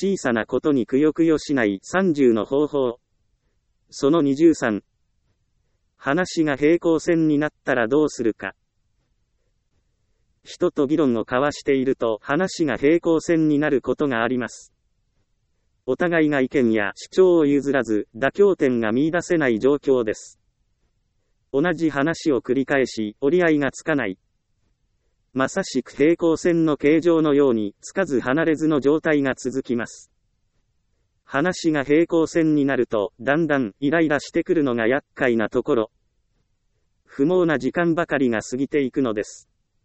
小さなことにくよくよしない30の方法。その23。話が平行線になったらどうするか。人と議論を交わしていると話が平行線になることがあります。お互いが意見や主張を譲らず、妥協点が見出せない状況です。同じ話を繰り返し、折り合いがつかない。まさしく平行線の形状のように、つかず離れずの状態が続きます。話が平行線になると、だんだんイライラしてくるのが厄介なところ。不毛な時間ばかりが過ぎていくのです。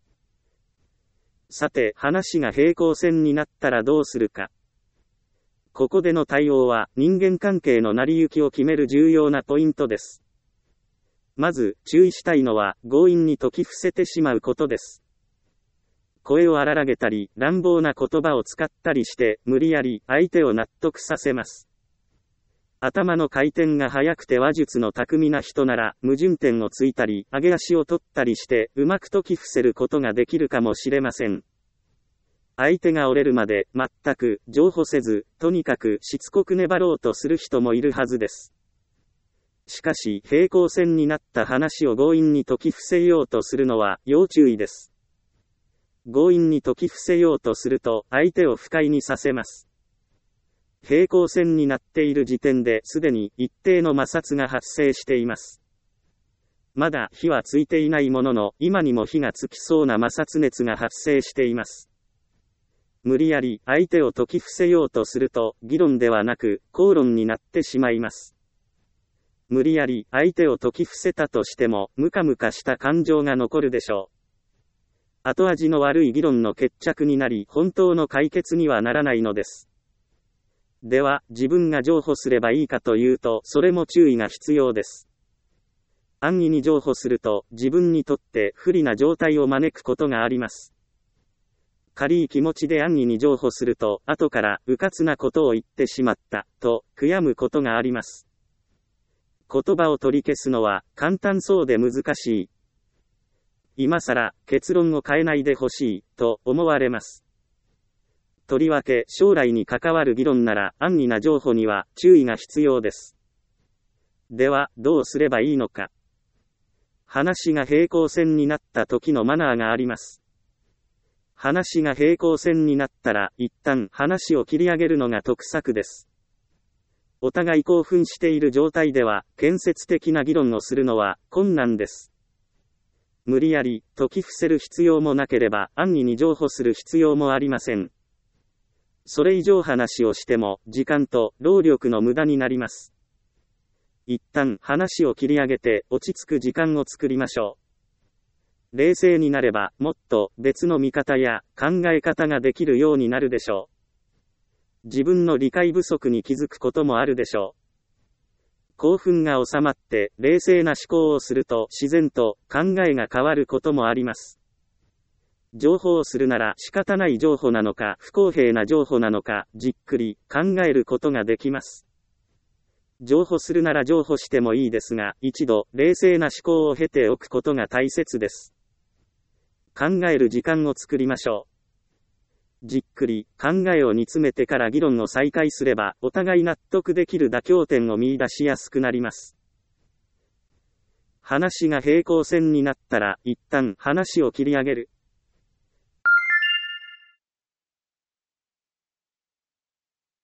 さて、話が平行線になったらどうするか。ここでの対応は、人間関係の成り行きを決める重要なポイントです。まず、注意したいのは、強引に説き伏せてしまうことです。声を荒らげたり、乱暴な言葉を使ったりして、無理やり相手を納得させます。頭の回転が速くて話術の巧みな人なら、矛盾点をついたり、上げ足を取ったりして、うまく説き伏せることができるかもしれません。相手が折れるまで、全く、譲歩せず、とにかくしつこく粘ろうとする人もいるはずです。しかし、平行線になった話を強引に説き伏せようとするのは、要注意です。強引に説き伏せようとすると、相手を不快にさせます。平行線になっている時点で、すでに一定の摩擦が発生しています。まだ火はついていないものの、今にも火がつきそうな摩擦熱が発生しています。無理やり相手を説き伏せようとすると、議論ではなく、口論になってしまいます。無理やり相手を説き伏せたとしても、ムカムカした感情が残るでしょう。後味の悪い議論の決着になり、本当の解決にはならないのです。では、自分が譲歩すればいいかというと、それも注意が必要です。安易に譲歩すると、自分にとって不利な状態を招くことがあります。軽い気持ちで安易に譲歩すると、後から迂闊なことを言ってしまった、と悔やむことがあります。言葉を取り消すのは簡単そうで難しい。今更結論を変えないでほしい、と思われます。とりわけ将来に関わる議論なら安易な譲歩には注意が必要です。では、どうすればいいのか。話が平行線になった時のマナーがあります。話が平行線になったら、一旦話を切り上げるのが得策です。お互い興奮している状態では、建設的な議論をするのは困難です。無理やり説き伏せる必要もなければ、安易に譲歩する必要もありません。それ以上話をしても、時間と労力の無駄になります。一旦話を切り上げて、落ち着く時間を作りましょう。冷静になれば、もっと別の見方や考え方ができるようになるでしょう。自分の理解不足に気づくこともあるでしょう。興奮が収まって冷静な思考をすると自然と考えが変わることもあります。譲歩をするなら仕方ない譲歩なのか不公平な譲歩なのかじっくり考えることができます。譲歩するなら譲歩してもいいですが、一度冷静な思考を経ておくことが大切です。考える時間を作りましょう。じっくり考えを煮詰めてから議論を再開すれば、お互い納得できる妥協点を見出しやすくなります。話が平行線になったら、一旦話を切り上げる。